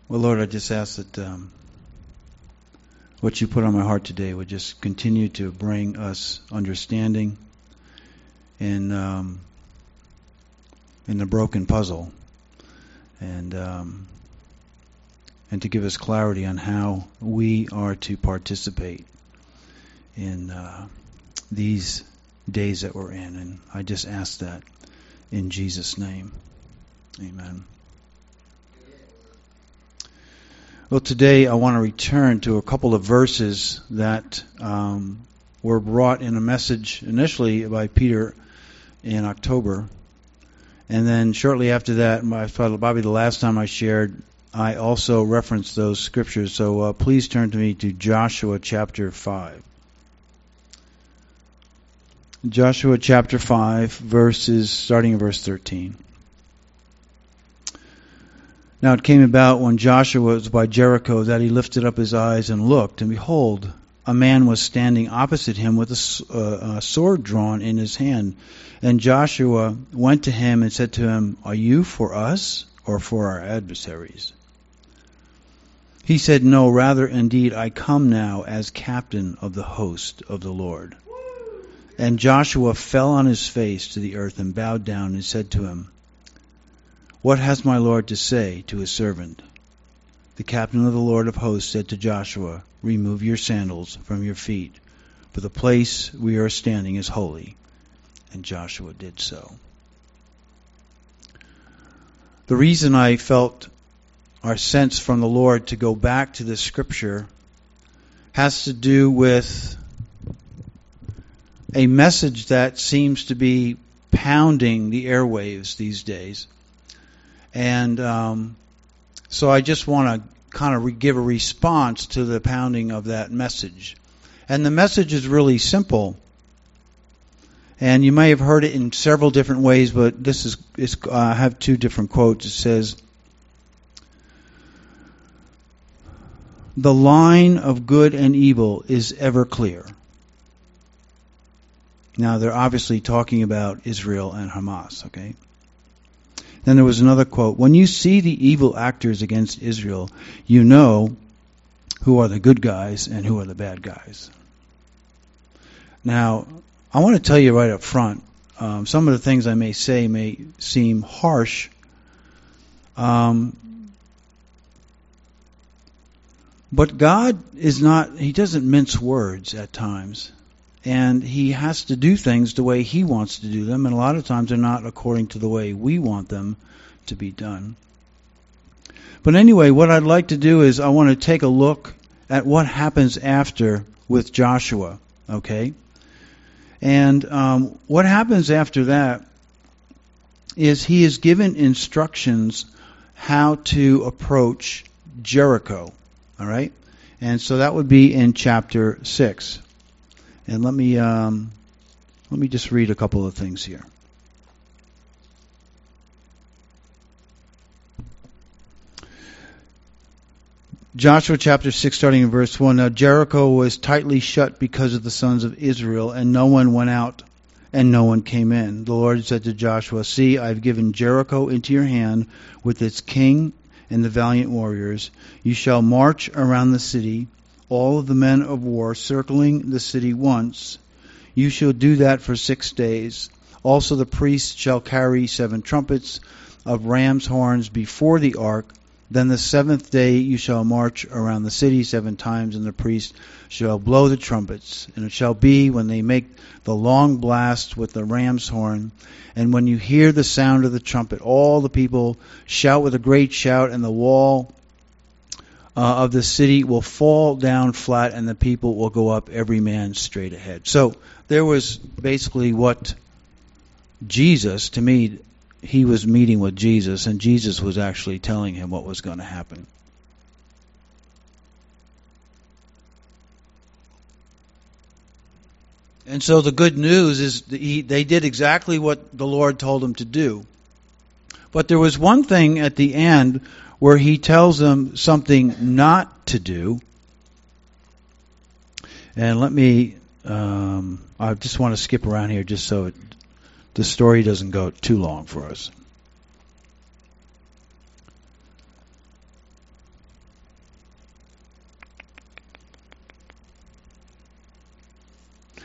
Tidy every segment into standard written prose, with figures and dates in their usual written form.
Well, Lord, I just ask that what you put on my heart today would just continue to bring us understanding in the broken puzzle, and to give us clarity on how we are to participate in these days that we're in. And I just ask that in Jesus' name. Amen. Well, today I want to return to a couple of verses that were brought in a message initially by Peter in October. And then shortly after that, probably the last time I shared, I also referenced those scriptures. So please turn to me to Joshua chapter 5. Joshua chapter 5, starting in verse 13. Now it came about when Joshua was by Jericho that he lifted up his eyes and looked, and behold, a man was standing opposite him with a sword drawn in his hand. And Joshua went to him and said to him, "Are you for us or for our adversaries?" He said, "No, rather indeed I come now as captain of the host of the Lord." And Joshua fell on his face to the earth and bowed down and said to him, "What has my Lord to say to his servant?" The captain of the Lord of hosts said to Joshua, "Remove your sandals from your feet, for the place we are standing is holy." And Joshua did so. The reason I felt our sense from the Lord to go back to this scripture has to do with a message that seems to be pounding the airwaves these days. And so I just want to kind of give a response to the pounding of that message. And the message is really simple. And you may have heard it in several different ways, but I have two different quotes. It says, "The line of good and evil is ever clear." Now, they're obviously talking about Israel and Hamas, okay? Then there was another quote, "When you see the evil actors against Israel, you know who are the good guys and who are the bad guys." Now, I want to tell you right up front, some of the things I may say may seem harsh, but God He doesn't mince words at times. And He has to do things the way He wants to do them, and a lot of times they're not according to the way we want them to be done. But anyway, what I'd like to do is I want to take a look at what happens after with Joshua, okay? And what happens after that is he is given instructions how to approach Jericho, all right? And so that would be in chapter 6. And let me just read a couple of things here. Joshua chapter 6, starting in verse 1. Now Jericho was tightly shut because of the sons of Israel, and no one went out, and no one came in. The Lord said to Joshua, "See, I have given Jericho into your hand with its king and the valiant warriors. You shall march around the city, all of the men of war circling the city once. You shall do that for 6 days. Also the priests shall carry 7 trumpets of ram's horns before the ark. Then the 7th day you shall march around the city 7 times, and the priests shall blow the trumpets. And it shall be when they make the long blast with the ram's horn, and when you hear the sound of the trumpet, all the people shout with a great shout, and the wall of the city will fall down flat, and the people will go up every man straight ahead." So there was basically what Jesus, to me, he was meeting with Jesus, and Jesus was actually telling him what was going to happen. And so the good news is they did exactly what the Lord told them to do. But there was one thing at the end where he tells them something not to do. And I just want to skip around here just so the story doesn't go too long for us.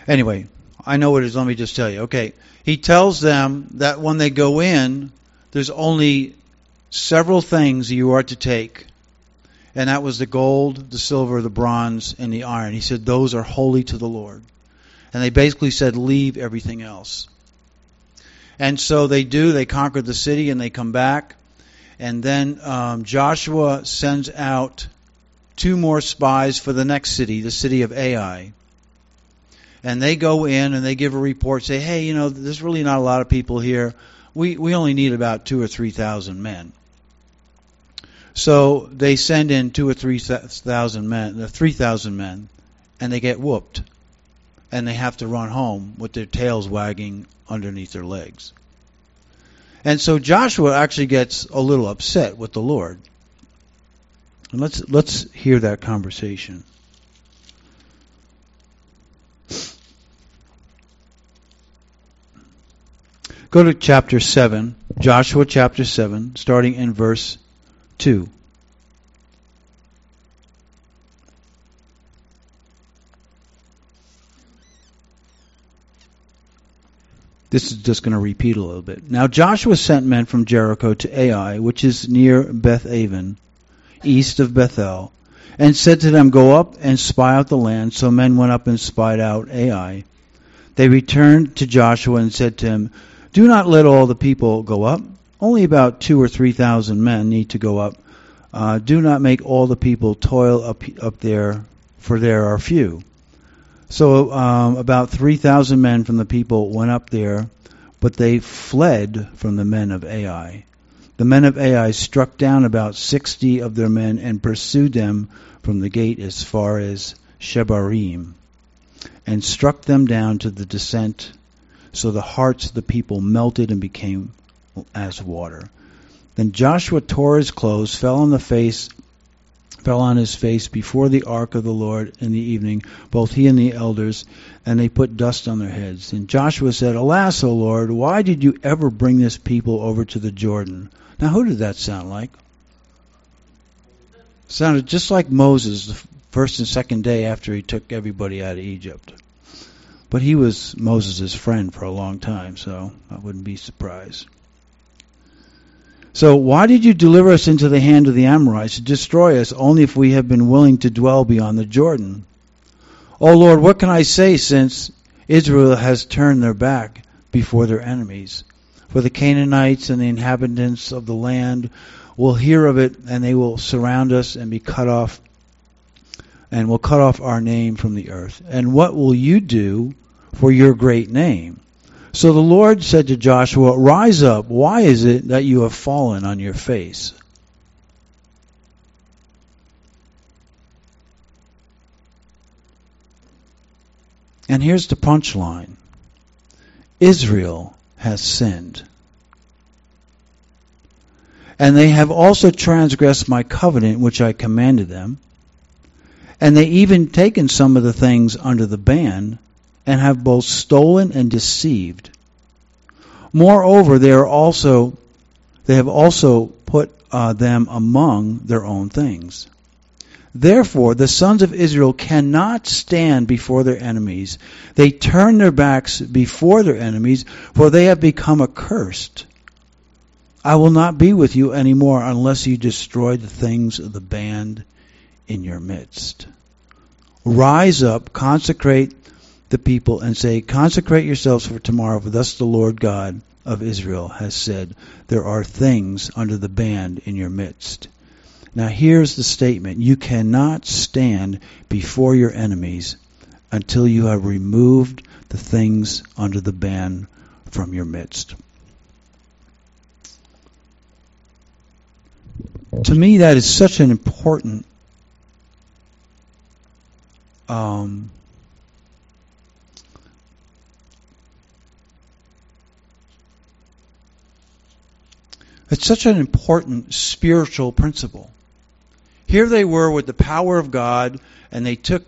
Anyway, I know what it is. Let me just tell you. Okay. He tells them that when they go in, there's only several things you are to take. And that was the gold, the silver, the bronze, and the iron. He said those are holy to the Lord. And they basically said leave everything else. And so they do. They conquer the city and they come back. And then Joshua sends out 2 more spies for the next city, the city of Ai. And they go in and they give a report, say, hey, there's really not a lot of people here. We only need about 2,000 or 3,000 men. So they send in 2,000 or 3,000 men, 3,000 men, and they get whooped. And they have to run home with their tails wagging underneath their legs. And so Joshua actually gets a little upset with the Lord. And let's hear that conversation. Go to chapter 7, Joshua chapter 7, starting in verse 2. This is just going to repeat a little bit. Now Joshua sent men from Jericho to Ai, which is near Beth-aven, east of Bethel, and said to them, go up and spy out the land. So men went up and spied out Ai. They returned to Joshua and said to him, do not let all the people go up. Only about 2,000 or 3,000 men need to go up. Do not make all the people toil up there, for there are few. So about 3,000 men from the people went up there, but they fled from the men of Ai. The men of Ai struck down about 60 of their men and pursued them from the gate as far as Shebarim, and struck them down to the descent. So the hearts of the people melted and became as water. Then Joshua tore his clothes, fell on his face before the ark of the Lord in the evening, both he and the elders, and they put dust on their heads. And Joshua said, alas, O Lord, why did you ever bring this people over to the Jordan? Now, who did that sound like? Sounded just like Moses the first and second day after he took everybody out of Egypt. But he was Moses' friend for a long time, so I wouldn't be surprised. So why did you deliver us into the hand of the Amorites to destroy us only if we have been willing to dwell beyond the Jordan? O Lord, what can I say since Israel has turned their back before their enemies? For the Canaanites and the inhabitants of the land will hear of it, and they will surround us and be cut off, and will cut off our name from the earth. And what will you do for your great name? So the Lord said to Joshua, rise up. Why is it that you have fallen on your face? And here's the punchline. Israel has sinned. And they have also transgressed my covenant which I commanded them. And they even taken some of the things under the ban, and have both stolen and deceived. Moreover, they have also put them among their own things. Therefore, the sons of Israel cannot stand before their enemies. They turn their backs before their enemies, for they have become accursed. I will not be with you anymore unless you destroy the things of the band in your midst. Rise up, consecrate the people, and say, consecrate yourselves for tomorrow, for thus the Lord God of Israel has said, there are things under the band in your midst. Now here's the statement. You cannot stand before your enemies until you have removed the things under the ban from your midst. To me, that is such an important it's such an important spiritual principle. Here they were with the power of God, and they took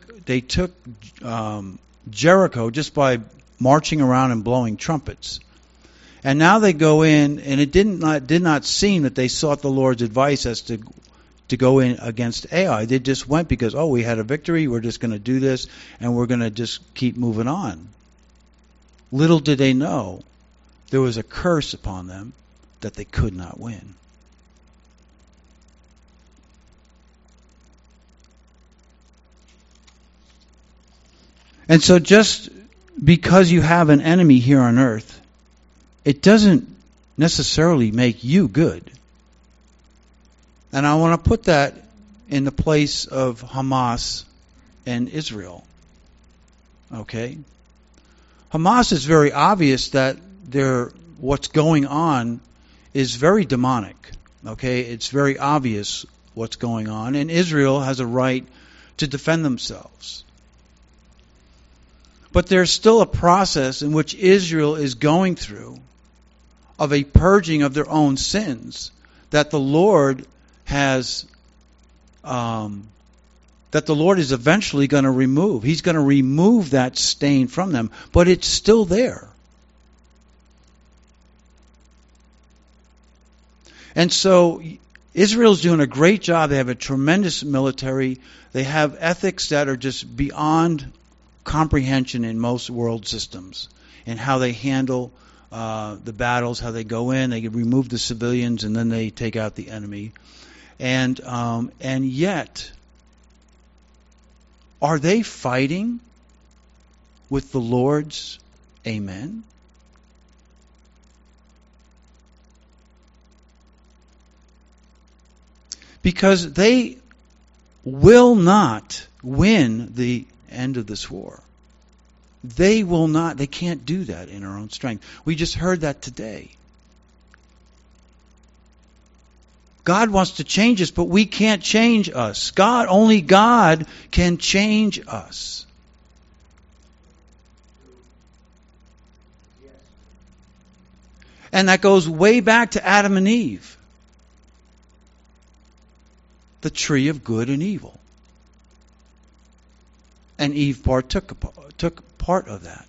Jericho just by marching around and blowing trumpets. And now they go in, and it did not seem that they sought the Lord's advice as to to go in against Ai. They just went because, we had a victory, we're just going to do this, and we're going to just keep moving on. Little did they know there was a curse upon them that they could not win. And so just because you have an enemy here on earth, it doesn't necessarily make you good. And I want to put that in the place of Hamas and Israel. Okay? Hamas is very obvious that what's going on is very demonic. Okay? It's very obvious what's going on. And Israel has a right to defend themselves. But there's still a process in which Israel is going through of a purging of their own sins that the Lord has, that the Lord is eventually going to remove. He's going to remove that stain from them, but it's still there. And so Israel's doing a great job. They have a tremendous military. They have ethics that are just beyond comprehension in most world systems, and how they handle the battles, how they go in, they remove the civilians, and then they take out the enemy. And yet, are they fighting with the Lord's amen? Because they will not win the end of this war. They will not. They can't do that in our own strength. We just heard that today. God wants to change us, but we can't change us. Only God can change us. And that goes way back to Adam and Eve. The tree of good and evil. And Eve took part of that.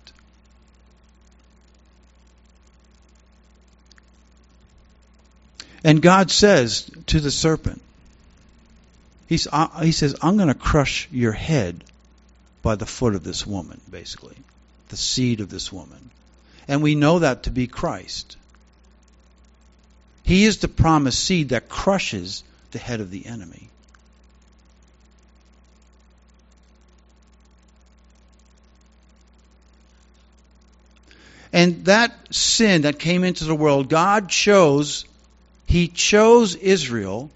And God says to the serpent, He says, I'm going to crush your head by the foot of this woman, basically. The seed of this woman. And we know that to be Christ. He is the promised seed that crushes the head of the enemy. And that sin that came into the world, He chose Israel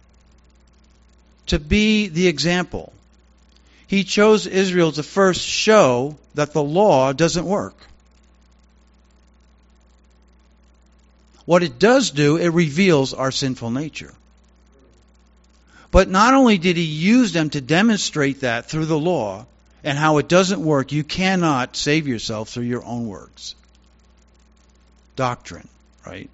to be the example. He chose Israel to first show that the law doesn't work. What it does do, it reveals our sinful nature. But not only did He use them to demonstrate that through the law and how it doesn't work, you cannot save yourself through your own works. Doctrine, right?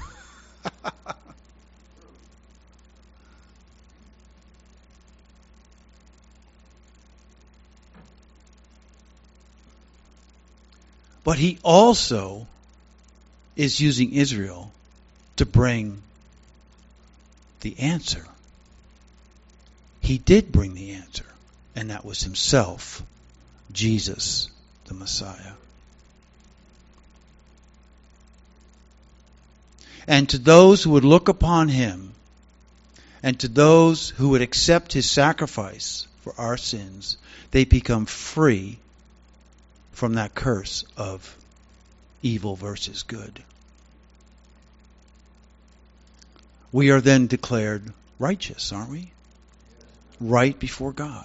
But He also is using Israel to bring the answer. He did bring the answer, and that was Himself, Jesus, the Messiah. And to those who would look upon Him, and to those who would accept His sacrifice for our sins, they become free from that curse of evil versus good. We are then declared righteous, aren't we? Right before God.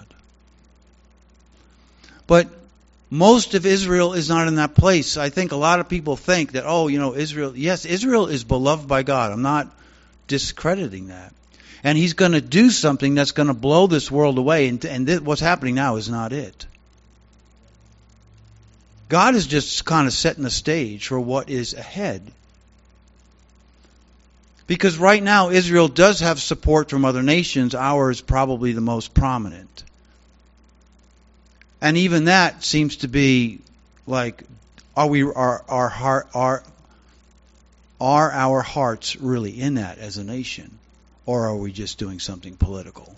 But most of Israel is not in that place. I think a lot of people think that, Israel, yes, Israel is beloved by God. I'm not discrediting that. And He's going to do something that's going to blow this world away. And what's happening now is not it. God is just kind of setting the stage for what is ahead. Because right now Israel does have support from other nations. Ours probably the most prominent. And even that seems to be like, are our hearts really in that as a nation? Or are we just doing something political?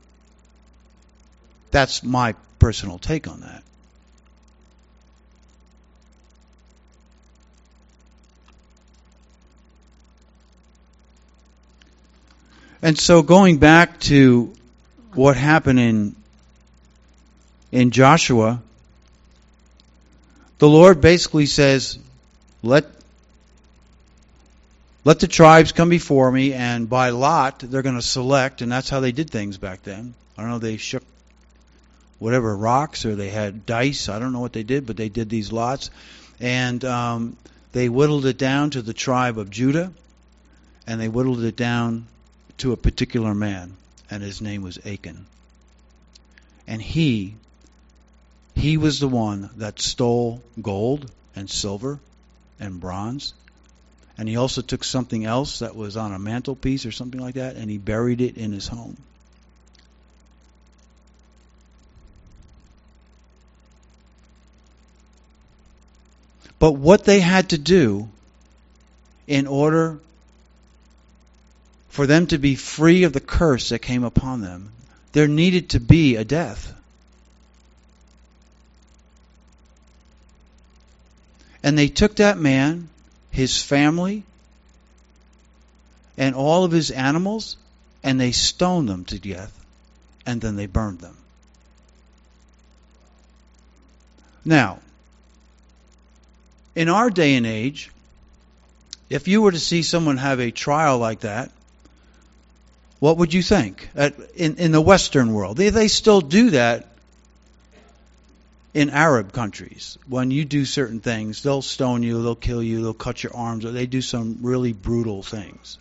That's my personal take on that. And so going back to what happened in Joshua, the Lord basically says, let the tribes come before me, and by lot they're going to select, and that's how they did things back then. I don't know, they shook whatever rocks, or they had dice. I don't know what they did, but they did these lots. And they whittled it down to the tribe of Judah, and they whittled it down to a particular man, and his name was Achan. And he was the one that stole gold and silver and bronze. And he also took something else that was on a mantelpiece or something like that, and he buried it in his home. But what they had to do in order for them to be free of the curse that came upon them, there needed to be a death. And they took that man, his family, and all of his animals, and they stoned them to death, and then they burned them. Now, in our day and age, if you were to see someone have a trial like that, what would you think? In the Western world, they still do that in Arab countries. When you do certain things, they'll stone you, they'll kill you, they'll cut your arms, or they do some really brutal things.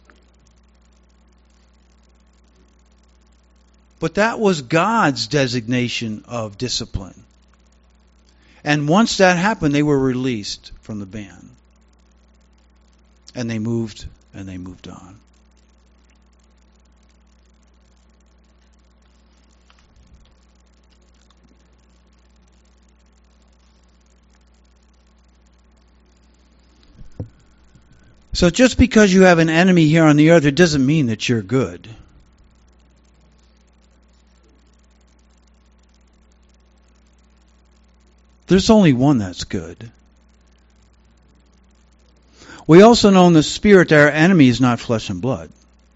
But that was God's designation of discipline. And once that happened, they were released from the ban. And they moved on. So just because you have an enemy here on the earth, it doesn't mean that you're good. There's only one that's good. We also know in the Spirit that our enemy is not flesh and blood.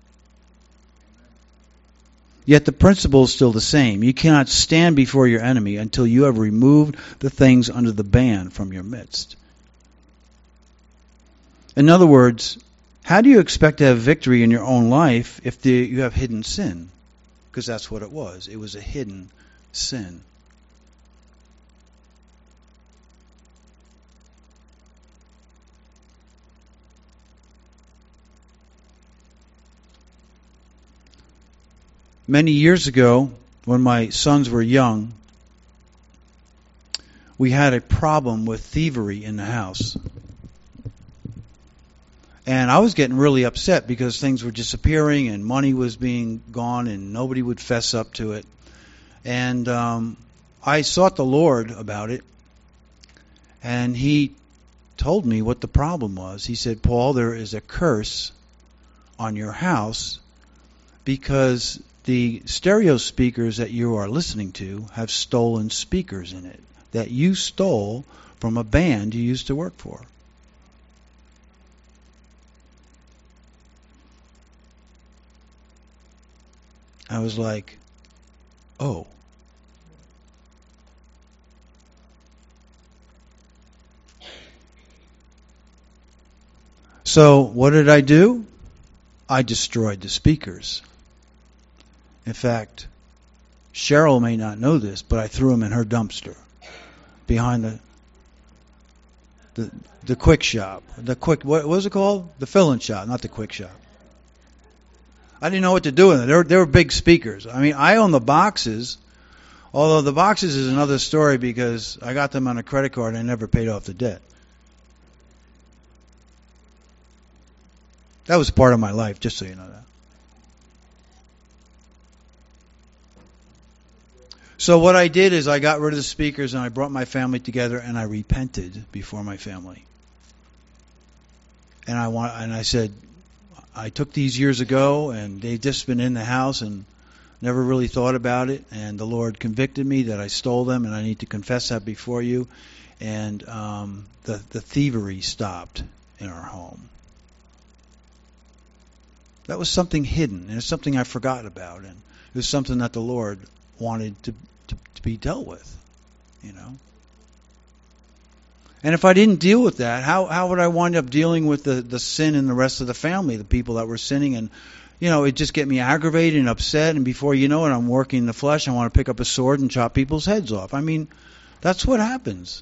Yet the principle is still the same. You cannot stand before your enemy until you have removed the things under the ban from your midst. In other words, how do you expect to have victory in your own life if you have hidden sin? Because that's what it was. It was a hidden sin. Many years ago, when my sons were young, we had a problem with thievery in the house. And I was getting really upset because things were disappearing and money was being gone and nobody would fess up to it. And I sought the Lord about it. And He told me what the problem was. He said, Paul, there is a curse on your house because the stereo speakers that you are listening to have stolen speakers in it that you stole from a band you used to work for. I was like, oh. So what did I do? I destroyed the speakers. In fact, Cheryl may not know this, but I threw them in her dumpster behind the quick shop. What was it called? The fill-in shop, not the quick shop. I didn't know what to do with it. They were big speakers. I mean, I own the boxes, although the boxes is another story because I got them on a credit card and I never paid off the debt. That was part of my life, just so you know that. So what I did is I got rid of the speakers and I brought my family together and I repented before my family. And I said, I took these years ago, and they've just been in the house and never really thought about it. And the Lord convicted me that I stole them, and I need to confess that before you. And the thievery stopped in our home. That was something hidden, and it's something I forgot about, and it was something that the Lord wanted to be dealt with, you know. And if I didn't deal with that, how would I wind up dealing with the sin in the rest of the family, the people that were sinning? And, you know, it just get me aggravated and upset, and before you know it, I'm working in the flesh. I want to pick up a sword and chop people's heads off. I mean, that's what happens.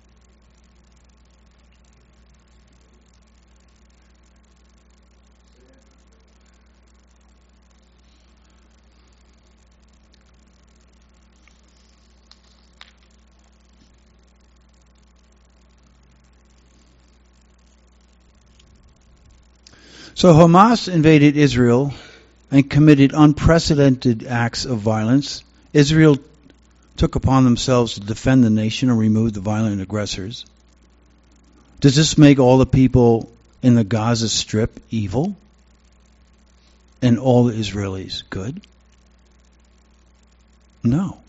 So Hamas invaded Israel and committed unprecedented acts of violence. Israel took upon themselves to defend the nation and remove the violent aggressors. Does this make all the people in the Gaza Strip evil and all the Israelis good? No.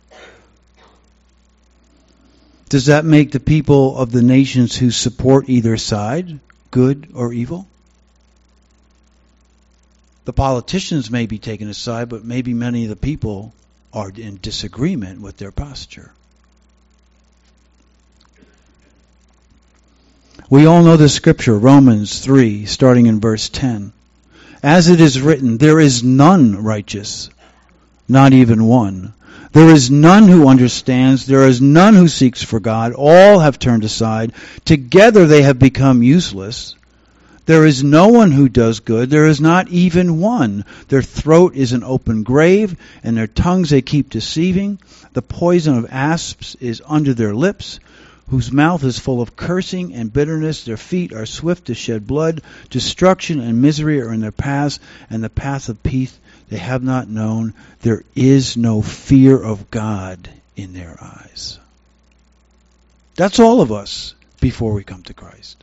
Does that make the people of the nations who support either side good or evil? The politicians may be taken aside, but maybe many of the people are in disagreement with their posture. We all know the scripture, Romans 3, starting in verse 10. As it is written, there is none righteous, not even one. There is none who understands. There is none who seeks for God. All have turned aside. Together they have become useless. There is no one who does good. There is not even one. Their throat is an open grave, and their tongues they keep deceiving. The poison of asps is under their lips, whose mouth is full of cursing and bitterness. Their feet are swift to shed blood. Destruction and misery are in their paths, and the path of peace they have not known. There is no fear of God in their eyes. That's all of us before we come to Christ.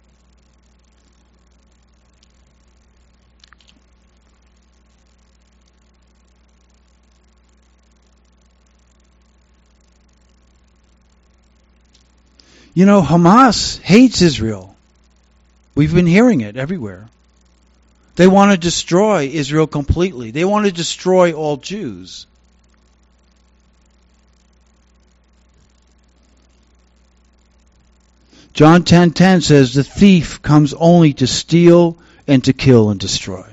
You know, Hamas hates Israel. We've been hearing it everywhere. They want to destroy Israel completely. They want to destroy all Jews. John 10:10 says, the thief comes only to steal and to kill and destroy.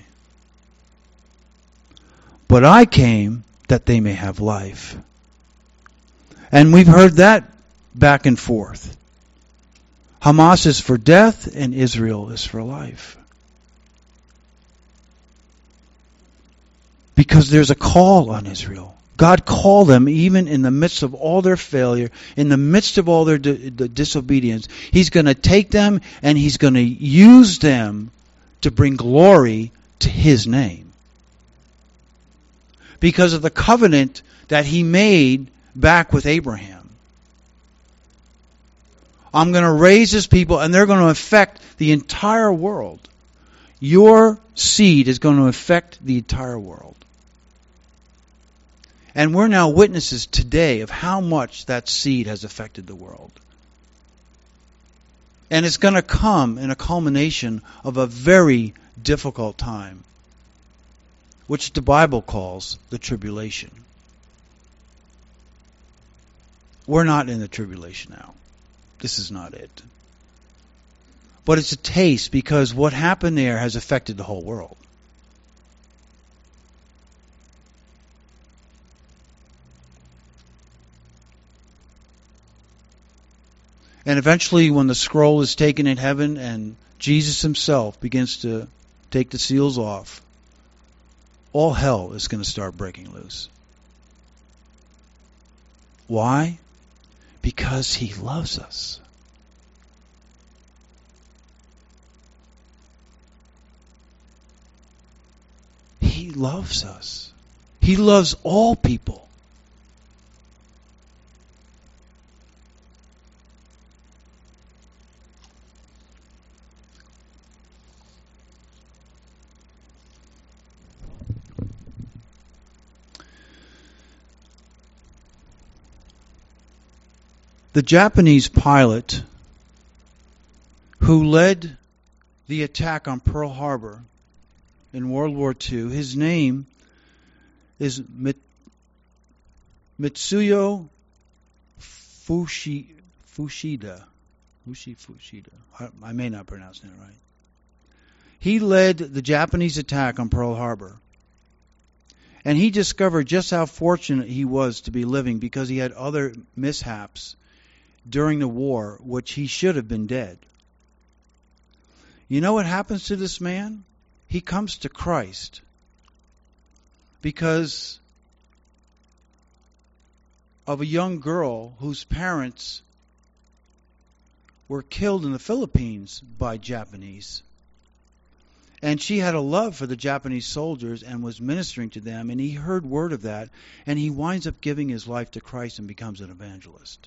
But I came that they may have life. And we've heard that back and forth. Hamas is for death and Israel is for life. Because there's a call on Israel. God called them even in the midst of all their failure, in the midst of all their disobedience. He's going to take them and He's going to use them to bring glory to His name. Because of the covenant that He made back with Abraham. I'm going to raise His people and they're going to affect the entire world. Your seed is going to affect the entire world. And we're now witnesses today of how much that seed has affected the world. And it's going to come in a culmination of a very difficult time, which the Bible calls the tribulation. We're not in the tribulation now. This is not it. But it's a taste because what happened there has affected the whole world. And eventually when the scroll is taken in heaven and Jesus Himself begins to take the seals off, all hell is going to start breaking loose. Why? Because He loves us. He loves us. He loves all people. The Japanese pilot who led the attack on Pearl Harbor in World War II, his name is Mitsuyo Fushida. I may not pronounce that right. He led the Japanese attack on Pearl Harbor. And he discovered just how fortunate he was to be living because he had other mishaps during the war, which he should have been dead. You know what happens to this man? He comes to Christ because of a young girl whose parents were killed in the Philippines by Japanese. And she had a love for the Japanese soldiers and was ministering to them, and he heard word of that, and he winds up giving his life to Christ and becomes an evangelist.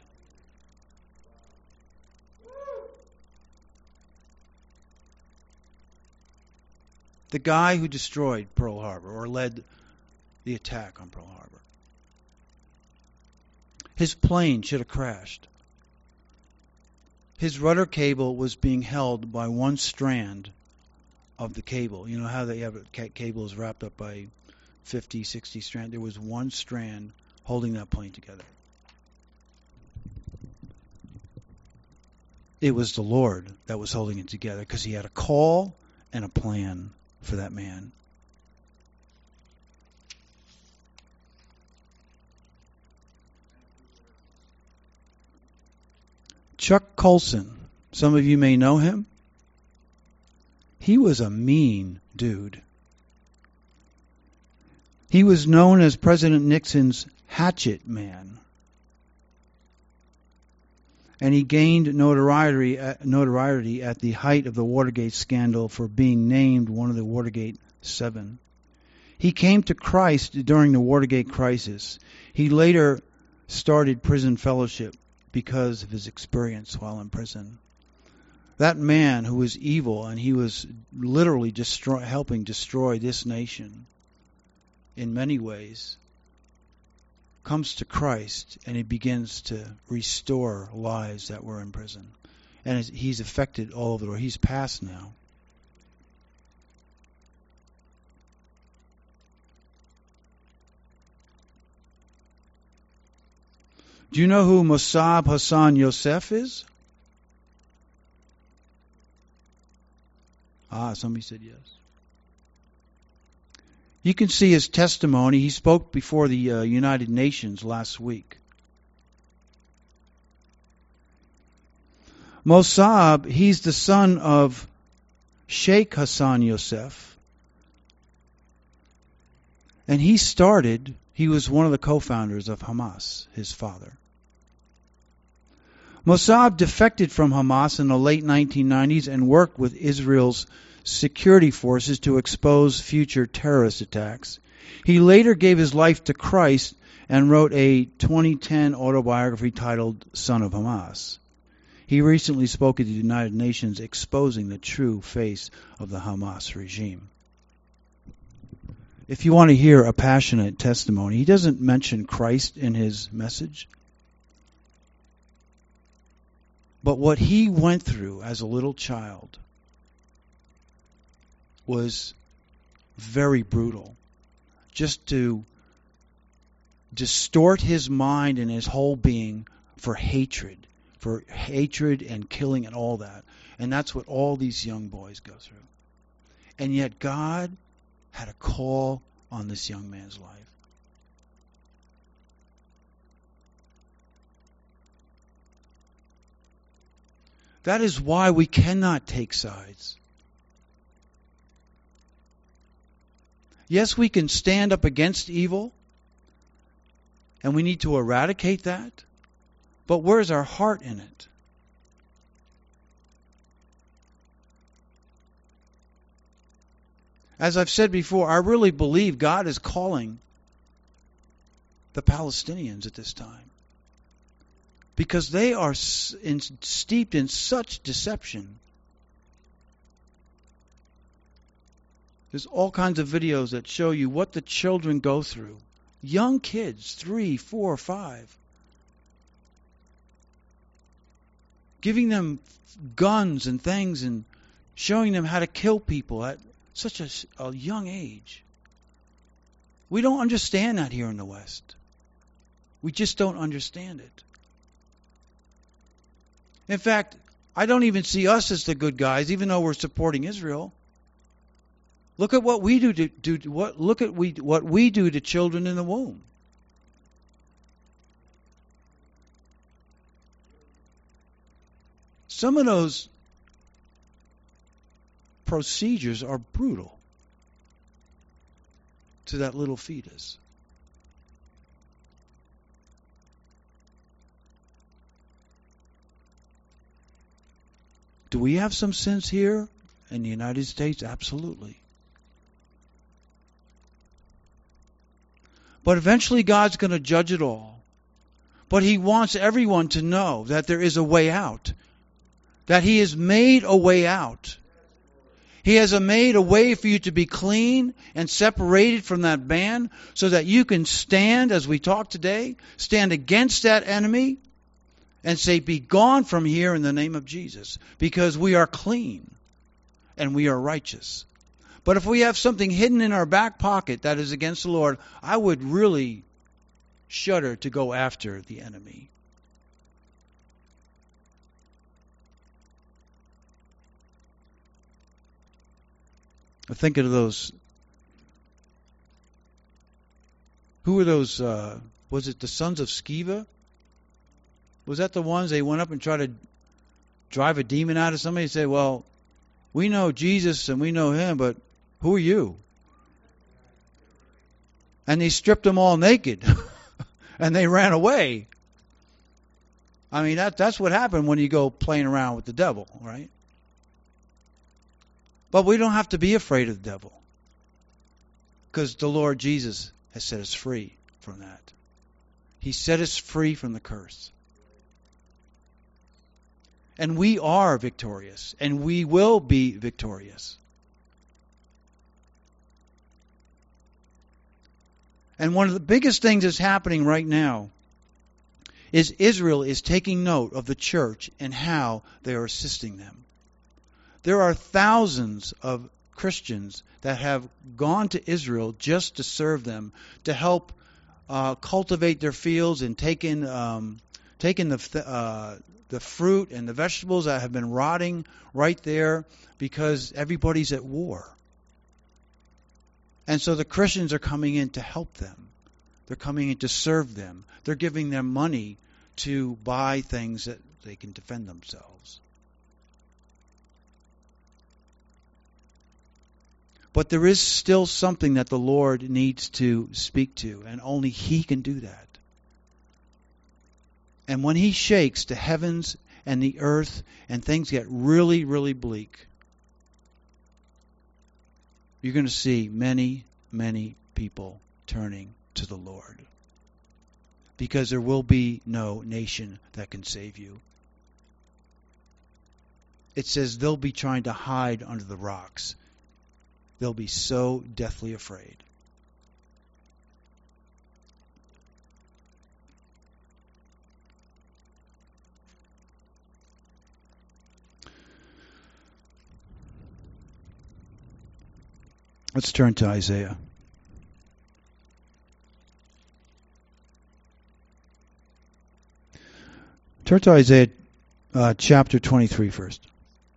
The guy who destroyed Pearl Harbor, or led the attack on Pearl Harbor. His plane should have crashed. His rudder cable was being held by one strand of the cable. You know how they have cables wrapped up by 50, 60 strands? There was one strand holding that plane together. It was the Lord that was holding it together because he had a call and a plan for that man. Chuck Colson, some of you may know him. He was a mean dude. He was known as President Nixon's hatchet man. And he gained notoriety at the height of the Watergate scandal for being named one of the Watergate 7. He came to Christ during the Watergate crisis. He later started prison fellowship because of his experience while in prison. That man who was evil, and he was literally helping destroy this nation in many ways, comes to Christ and he begins to restore lives that were in prison. And he's affected all over the world. He's passed now. Do you know who Mossab Hassan Yosef is? Somebody said yes. You can see his testimony. He spoke before the United Nations last week. Mossab, he's the son of Sheikh Hassan Yosef. And he was one of the co-founders of Hamas, his father. Mossab defected from Hamas in the late 1990s and worked with Israel's security forces to expose future terrorist attacks. He later gave his life to Christ and wrote a 2010 autobiography titled Son of Hamas. He recently spoke at the United Nations exposing the true face of the Hamas regime. If you want to hear a passionate testimony, he doesn't mention Christ in his message. But what he went through as a little child was very brutal. Just to distort his mind and his whole being for hatred and killing and all that. And that's what all these young boys go through. And yet God had a call on this young man's life. That is why we cannot take sides. Yes, we can stand up against evil, and we need to eradicate that, but where's our heart in it? As I've said before, I really believe God is calling the Palestinians at this time, because they are steeped in such deception. There's all kinds of videos that show you what the children go through. Young kids, 3, 4, 5. giving them guns and things and showing them how to kill people at such a young age. We don't understand that here in the West. We just don't understand it. In fact, I don't even see us as the good guys, even though we're supporting Israel. Look at what we do what we do to children in the womb. Some of those procedures are brutal to that little fetus. Do we have some sins here in the United States? Absolutely. But eventually God's going to judge it all. But He wants everyone to know that there is a way out. That He has made a way out. He has made a way for you to be clean and separated from that band so that you can stand, as we talk today, stand against that enemy and say, be gone from here in the name of Jesus, because we are clean and we are righteous. But if we have something hidden in our back pocket that is against the Lord, I would really shudder to go after the enemy. I think of those. Who were those? Was it the sons of Sceva? Was that the ones they went up and tried to drive a demon out of somebody? Say, well, we know Jesus and we know Him, but who are you? And they stripped them all naked, and they ran away. I mean, that's what happened when you go playing around with the devil, right? But we don't have to be afraid of the devil, because the Lord Jesus has set us free from that. He set us free from the curse. And we are victorious, and we will be victorious. And one of the biggest things that's happening right now is Israel is taking note of the church and how they are assisting them. There are thousands of Christians that have gone to Israel just to serve them, to help cultivate their fields and taken the fruit and the vegetables that have been rotting right there because everybody's at war. And so the Christians are coming in to help them. They're coming in to serve them. They're giving them money to buy things that they can defend themselves. But there is still something that the Lord needs to speak to, and only He can do that. And when He shakes the heavens and the earth and things get really, really bleak, you're going to see many, many people turning to the Lord. Because there will be no nation that can save you. It says they'll be trying to hide under the rocks. They'll be so deathly afraid. Let's turn to Isaiah. Turn to Isaiah chapter 23 first.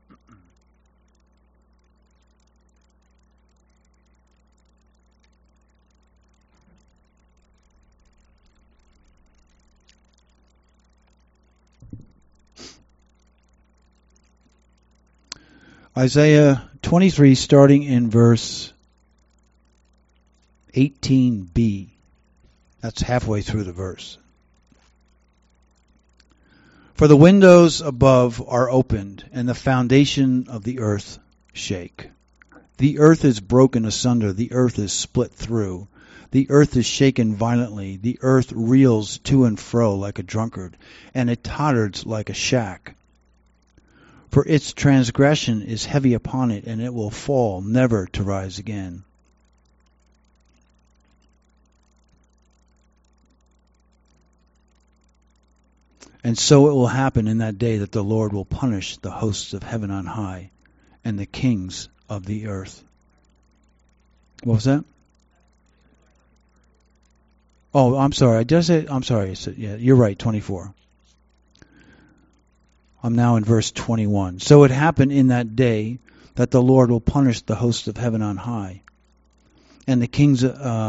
Isaiah 23, starting in verse 18b. That's halfway through the verse. For the windows above are opened, and the foundation of the earth shake. The earth is broken asunder, the earth is split through. The earth is shaken violently, the earth reels to and fro like a drunkard, and it totters like a shack. For its transgression is heavy upon it, and it will fall, never to rise again. And so it will happen in that day that the Lord will punish the hosts of heaven on high and the kings of the earth. What was that? Oh, I'm sorry. I'm sorry. Yeah, you're right, 24. I'm now in verse 21. So it happened in that day that the Lord will punish the hosts of heaven on high and the kings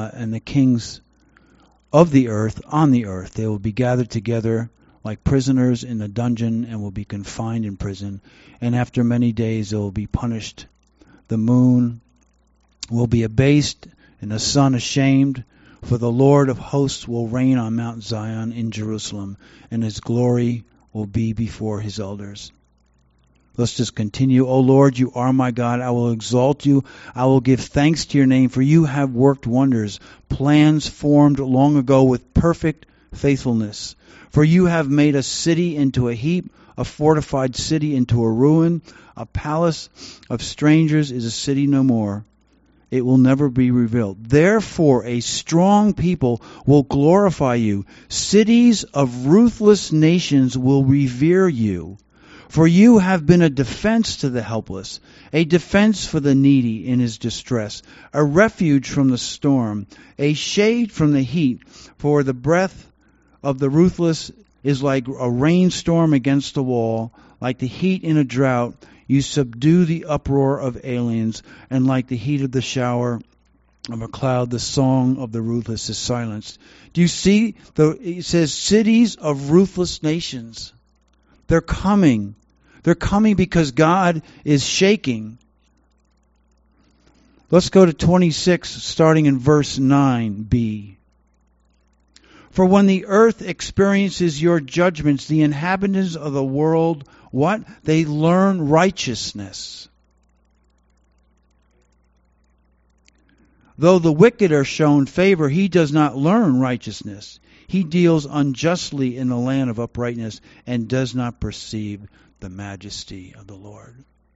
of the earth on the earth. They will be gathered together like prisoners in a dungeon and will be confined in prison. And after many days they will be punished. The moon will be abased and the sun ashamed, for the Lord of hosts will reign on Mount Zion in Jerusalem, and his glory will be before his elders. Let's just continue. O Lord, you are my God. I will exalt you. I will give thanks to your name, for you have worked wonders, plans formed long ago with perfect faithfulness. For you have made a city into a heap, a fortified city into a ruin. A palace of strangers is a city no more. It will never be revealed. Therefore, a strong people will glorify you. Cities of ruthless nations will revere you. For you have been a defense to the helpless, a defense for the needy in his distress, a refuge from the storm, a shade from the heat. For the breath of the ruthless is like a rainstorm against a wall, like the heat in a drought. You subdue the uproar of aliens, and like the heat of the shower of a cloud, the song of the ruthless is silenced. Do you see? It says cities of ruthless nations. They're coming. They're coming because God is shaking. Let's go to 26, starting in verse 9b. For when the earth experiences your judgments, the inhabitants of the world, what? They learn righteousness. Though the wicked are shown favor, he does not learn righteousness. He deals unjustly in the land of uprightness and does not perceive the majesty of the Lord.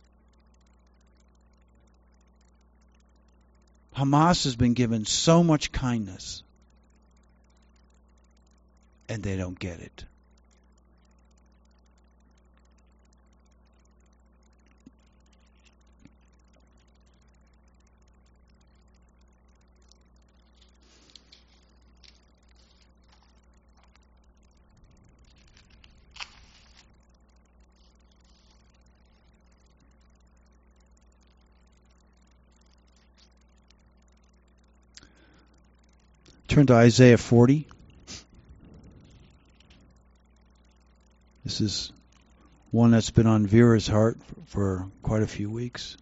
Hamas has been given so much kindness, and they don't get it. Turn to Isaiah 40. This is one that's been on Vera's heart for quite a few weeks.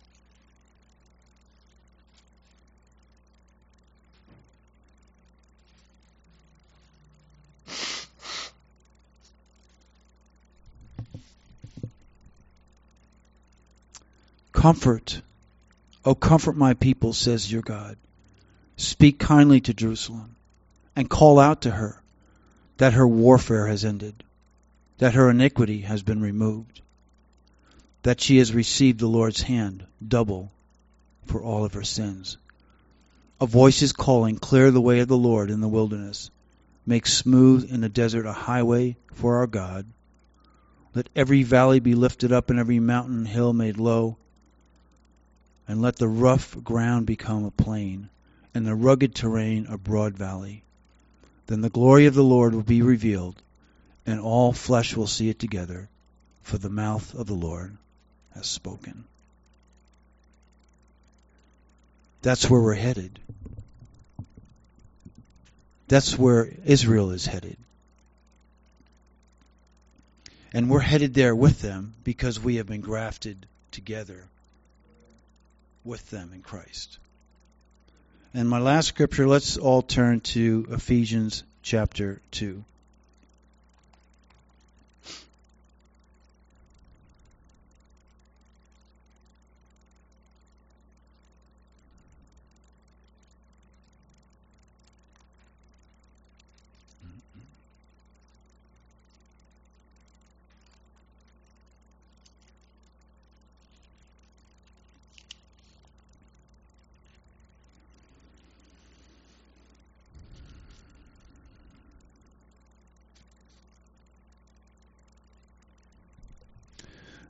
Comfort, O comfort my people, says your God. Speak kindly to Jerusalem and call out to her that her warfare has ended, that her iniquity has been removed, that she has received the Lord's hand double for all of her sins. A voice is calling, clear the way of the Lord in the wilderness. Make smooth in the desert a highway for our God. Let every valley be lifted up and every mountain and hill made low. And let the rough ground become a plain and the rugged terrain a broad valley. Then the glory of the Lord will be revealed, and all flesh will see it together, for the mouth of the Lord has spoken. That's where we're headed. That's where Israel is headed. And we're headed there with them because we have been grafted together with them in Christ. And my last scripture, let's all turn to Ephesians chapter 2.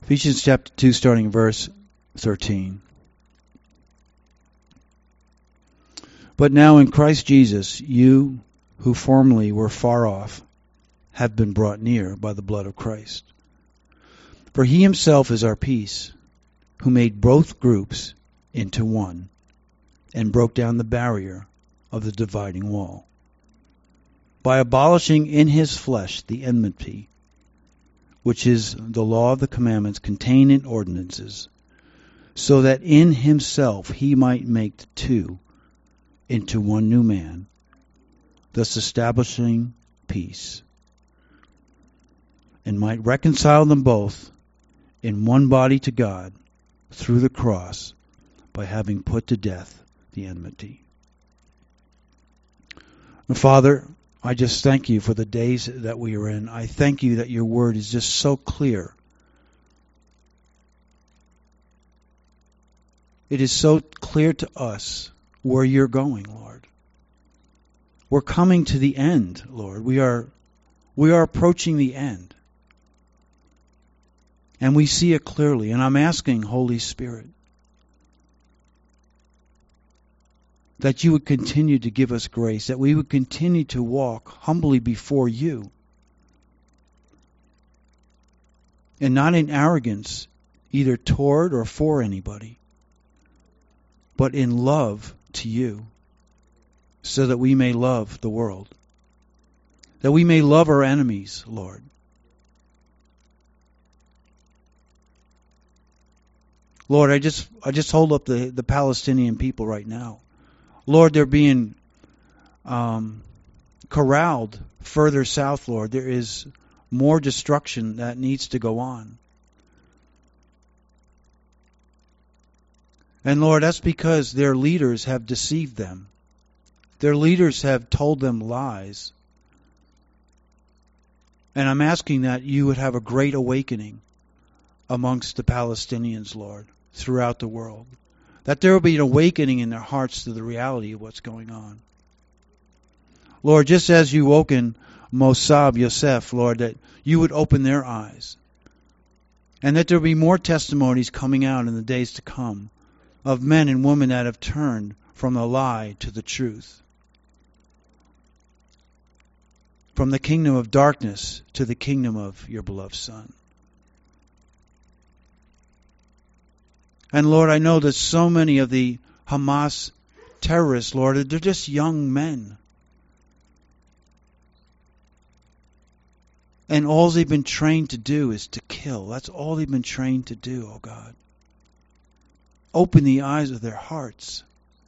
Ephesians chapter 2, starting in verse 13. But now in Christ Jesus, you who formerly were far off have been brought near by the blood of Christ. For he himself is our peace, who made both groups into one, and broke down the barrier of the dividing wall, by abolishing in his flesh the enmity, which is the law of the commandments contained in ordinances, so that in himself he might make the two into one new man, thus establishing peace, and might reconcile them both in one body to God through the cross, by having put to death the enmity. And Father, I just thank you for the days that we are in. I thank you that your word is just so clear. It is so clear to us where you're going, Lord. We're coming to the end, Lord. We are approaching the end. And we see it clearly. And I'm asking, Holy Spirit, that you would continue to give us grace, that we would continue to walk humbly before you, and not in arrogance, either toward or for anybody, but in love to you, so that we may love the world, that we may love our enemies, Lord. Lord, I just hold up the Palestinian people right now. Lord, they're being corralled further south, Lord. There is more destruction that needs to go on. And Lord, that's because their leaders have deceived them. Their leaders have told them lies. And I'm asking that you would have a great awakening amongst the Palestinians, Lord, throughout the world. That there will be an awakening in their hearts to the reality of what's going on. Lord, just as you woken Mossab Yosef, Lord, that you would open their eyes. And that there will be more testimonies coming out in the days to come of men and women that have turned from the lie to the truth. From the kingdom of darkness to the kingdom of your beloved Son. And Lord, I know that so many of the Hamas terrorists, Lord, they're just young men. And all they've been trained to do is to kill. That's all they've been trained to do, oh God. Open the eyes of their hearts,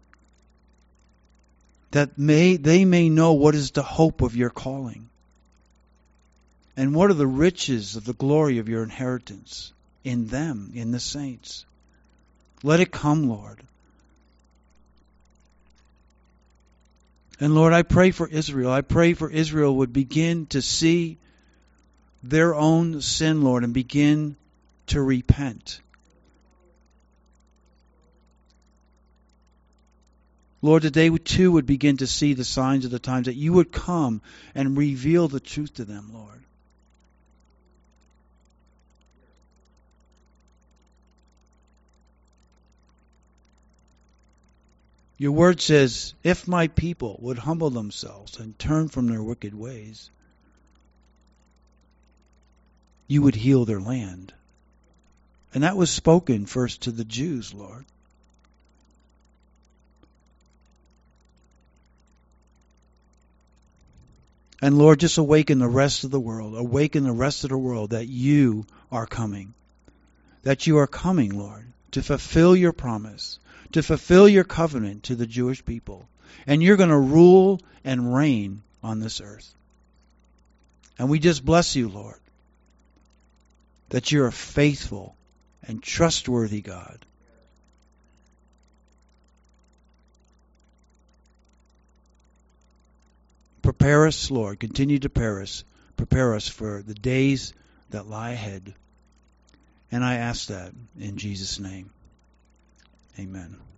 that they may know what is the hope of your calling, and what are the riches of the glory of your inheritance in them, in the saints. Let it come, Lord. And Lord, I pray for Israel. I pray for Israel would begin to see their own sin, Lord, and begin to repent. Lord, that they too would begin to see the signs of the times, that you would come and reveal the truth to them, Lord. Your word says, if my people would humble themselves and turn from their wicked ways, you would heal their land. And that was spoken first to the Jews, Lord. And Lord, just awaken the rest of the world. Awaken the rest of the world that you are coming. That you are coming, Lord, to fulfill your promise, to fulfill your covenant to the Jewish people. And you're going to rule and reign on this earth. And we just bless you, Lord, that you're a faithful and trustworthy God. Prepare us, Lord. Continue to prepare us for the days that lie ahead. And I ask that in Jesus' name. Amen.